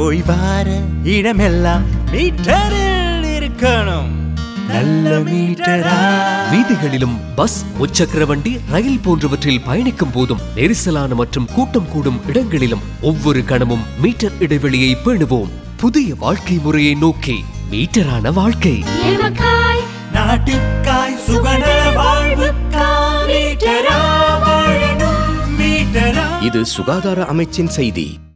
போய் வார இடமெல்லாம் மீட்டரில் இருக்கணும். நல்ல மீட்டரா. வீதிகளிலும் பஸ், முச்சக்கர வண்டி, ரயில் போன்றவற்றில் பயணிக்கும் போதும் நெரிசலான மற்றும் கூட்டம் கூடும் இடங்களிலும் ஒவ்வொரு கணமும் மீட்டர் இடைவெளியை பேணுவோம். புதிய வாழ்க்கை முறையை நோக்கி மீட்டரான வாழ்க்கை. நாட்டுக்காய் சுகன வாழ்வுக்காய் மீட்டரா வாழணும். மீட்டரா. இது சுகாதார அமைச்சின் செய்தி.